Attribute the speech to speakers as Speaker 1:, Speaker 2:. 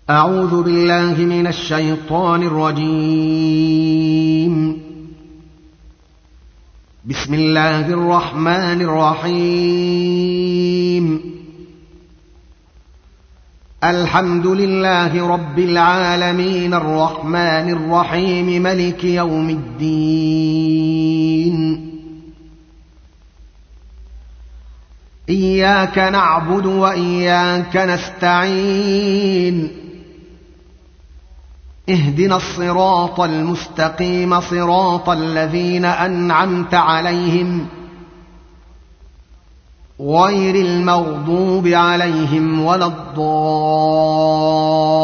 Speaker 1: أعوذ بالله من الشيطان الرجيم. بسم الله الرحمن الرحيم. الحمد لله رب العالمين الرحمن الرحيم ملك يوم الدين. إياك نعبد وإياك نستعين. اهدنا الصراط المستقيم صراط الذين أنعمت عليهم غير المغضوب عليهم ولا الضالين.